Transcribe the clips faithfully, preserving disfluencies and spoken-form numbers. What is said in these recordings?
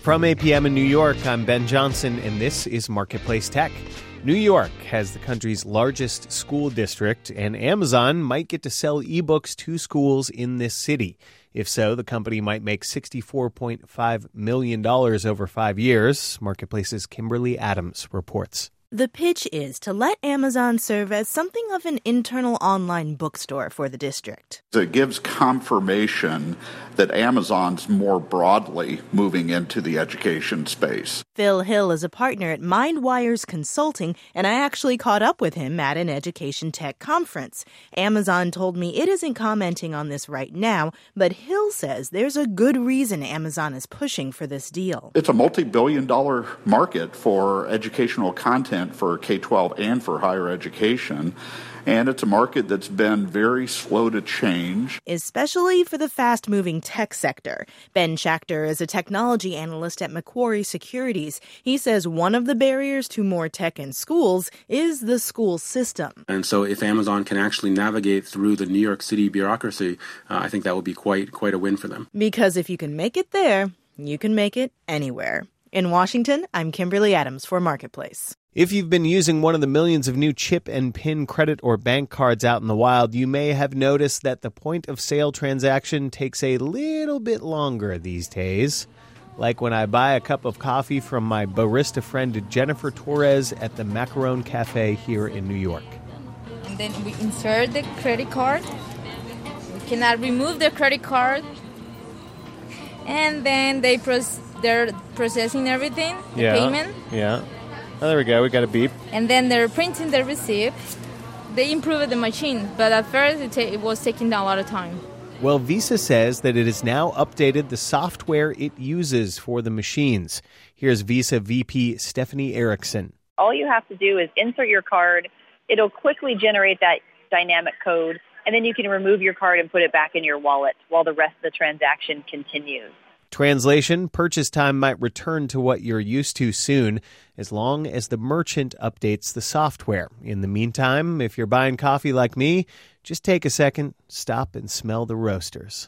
From A P M in New York, I'm Ben Johnson, and this is Marketplace Tech. New York has the country's largest school district, and Amazon might get to sell ebooks to schools in this city. If so, the company might make sixty-four point five million dollars over five years, Marketplace's Kimberly Adams reports. The pitch is to let Amazon serve as something of an internal online bookstore for the district. It gives confirmation that Amazon's more broadly moving into the education space. Phil Hill is a partner at MindWires Consulting, and I actually caught up with him at an education tech conference. Amazon told me it isn't commenting on this right now, but Hill says there's a good reason Amazon is pushing for this deal. It's a multi-billion dollar market for educational content for K twelve and for higher education. And it's a market that's been very slow to change. Especially for the fast-moving tech sector. Ben Schachter is a technology analyst at Macquarie Securities. He says one of the barriers to more tech in schools is the school system. And so if Amazon can actually navigate through the New York City bureaucracy, uh, I think that would be quite, quite a win for them. Because if you can make it there, you can make it anywhere. In Washington, I'm Kimberly Adams for Marketplace. If you've been using one of the millions of new chip and PIN credit or bank cards out in the wild, you may have noticed that the point-of-sale transaction takes a little bit longer these days. Like when I buy a cup of coffee from my barista friend Jennifer Torres at the Macaron Cafe here in New York. And then we insert the credit card. We cannot remove the credit card. And then they proce- they're processing everything, the yeah, payment. Yeah. Oh, there we go. We got a beep. And then they're printing the receipt. They improved the machine, but at first it, ta- it was taking a lot of time. Well, Visa says that it has now updated the software it uses for the machines. Here's Visa V P Stephanie Erickson. All you have to do is insert your card. It'll quickly generate that dynamic code, and then you can remove your card and put it back in your wallet while the rest of the transaction continues. Translation, purchase time might return to what you're used to soon, as long as the merchant updates the software. In the meantime, if you're buying coffee like me, just take a second, stop and smell the roasters.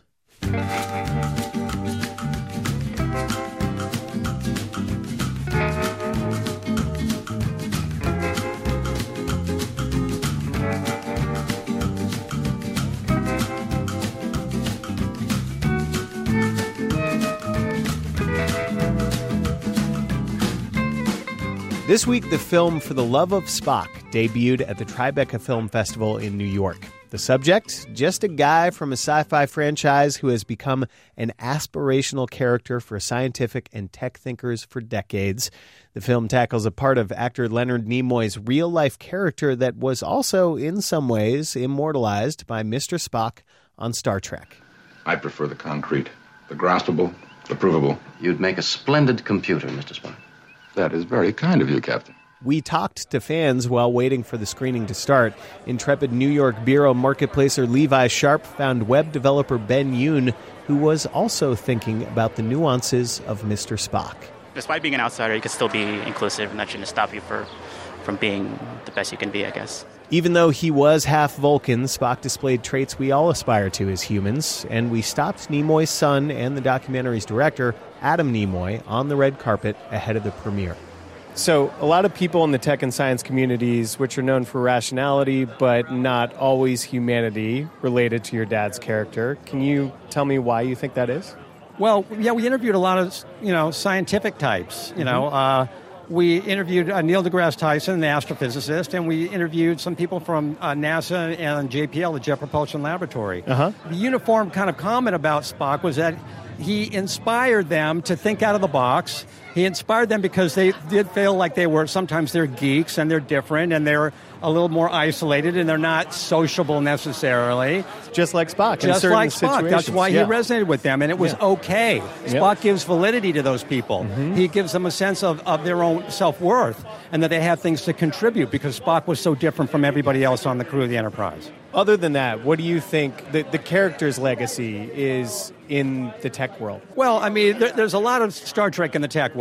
This week, the film For the Love of Spock debuted at the Tribeca Film Festival in New York. The subject? Just a guy from a sci-fi franchise who has become an aspirational character for scientific and tech thinkers for decades. The film tackles a part of actor Leonard Nimoy's real-life character that was also, in some ways, immortalized by Mister Spock on Star Trek. I prefer the concrete, the graspable, the provable. You'd make a splendid computer, Mister Spock. That is very kind of you, Captain. We talked to fans while waiting for the screening to start. Intrepid New York bureau marketplacer Levi Sharp found web developer Ben Yoon, who was also thinking about the nuances of Mister Spock. Despite being an outsider, you can still be inclusive, and that shouldn't stop you for, from being the best you can be, I guess. Even though he was half Vulcan, Spock displayed traits we all aspire to as humans, and we stopped Nimoy's son and the documentary's director, Adam Nimoy, on the red carpet ahead of the premiere. So a lot of people in the tech and science communities, which are known for rationality but not always humanity, related to your dad's character. Can you tell me why you think that is? Well, yeah, we interviewed a lot of, you know, scientific types, you mm-hmm. know. Uh, we interviewed uh, Neil deGrasse Tyson, the astrophysicist, and we interviewed some people from uh, NASA and J P L, the Jet Propulsion Laboratory. Uh-huh. The uniform kind of comment about Spock was that he inspired them to think out of the box. He inspired them because they did feel like they were, sometimes they're geeks and they're different and they're a little more isolated and they're not sociable necessarily. Just like Spock. Just in like Spock. Situations. That's why yeah. he resonated with them, and it was yeah. okay. Spock yep. gives validity to those people. Mm-hmm. He gives them a sense of, of their own self-worth and that they have things to contribute because Spock was so different from everybody else on the crew of the Enterprise. Other than that, what do you think the, the character's legacy is in the tech world? Well, I mean, there, there's a lot of Star Trek in the tech world.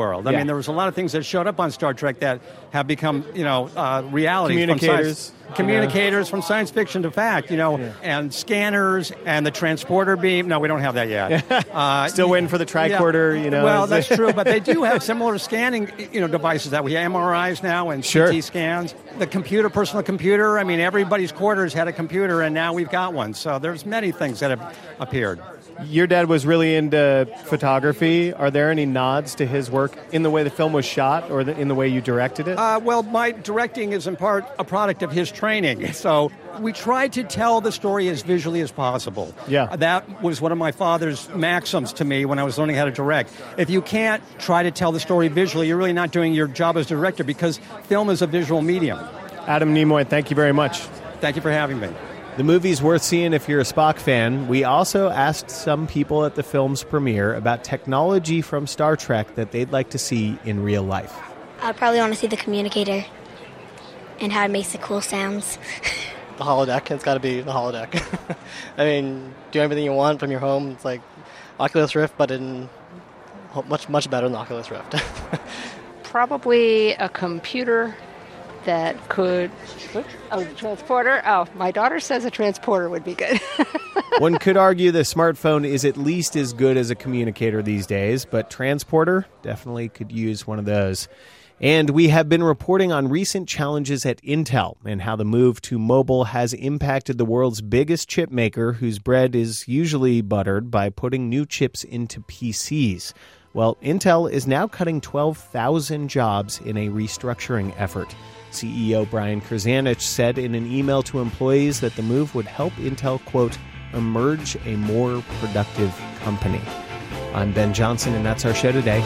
world. I Yeah. mean, there was a lot of things that showed up on Star Trek that have become, you know, uh, reality. Communicators. From science, communicators from science fiction to fact, you know, Yeah. and scanners and the transporter beam. No, we don't have that yet. Uh, Still waiting for the tricorder, yeah. you know. Well, that's true, but they do have similar scanning, you know, devices that we have M R Is now and Sure. C T scans. The computer, personal computer. I mean, everybody's quarters had a computer, and now we've got one. So there's many things that have appeared. Your dad was really into photography. Are there any nods to his work in the way the film was shot or the, in the way you directed it? Uh, well, my directing is in part a product of his training. So we tried to tell the story as visually as possible. Yeah. That was one of my father's maxims to me when I was learning how to direct. If you can't try to tell the story visually, you're really not doing your job as director because film is a visual medium. Adam Nimoy, thank you very much. Thank you for having me. The movie's worth seeing if you're a Spock fan. We also asked some people at the film's premiere about technology from Star Trek that they'd like to see in real life. I'd probably want to see the communicator and how it makes the cool sounds. The holodeck. It's got to be the holodeck. I mean, do everything you want from your home. It's like Oculus Rift, but in much, much better than Oculus Rift. Probably a computer that could... Oh, the transporter? Oh, my daughter says a transporter would be good. One could argue the smartphone is at least as good as a communicator these days, but transporter definitely could use one of those. And we have been reporting on recent challenges at Intel and how the move to mobile has impacted the world's biggest chip maker, whose bread is usually buttered by putting new chips into P Cs. Well, Intel is now cutting twelve thousand jobs in a restructuring effort. C E O Brian Krzanich said in an email to employees that the move would help Intel, quote, emerge a more productive company. I'm Ben Johnson, and that's our show today.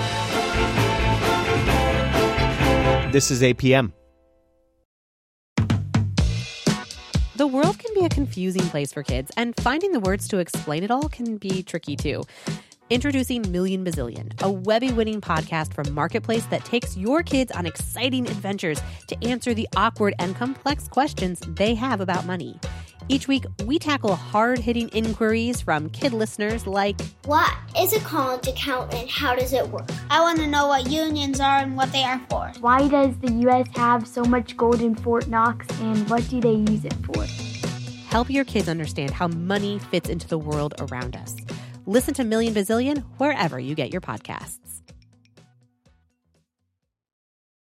This is A P M. The world can be a confusing place for kids, and finding the words to explain it all can be tricky, too. Introducing Million Bazillion, a Webby-winning podcast from Marketplace that takes your kids on exciting adventures to answer the awkward and complex questions they have about money. Each week, we tackle hard-hitting inquiries from kid listeners like, what is a college account and how does it work? I want to know what unions are and what they are for. Why does the U S have so much gold in Fort Knox and what do they use it for? Help your kids understand how money fits into the world around us. Listen to Million Bazillion wherever you get your podcasts.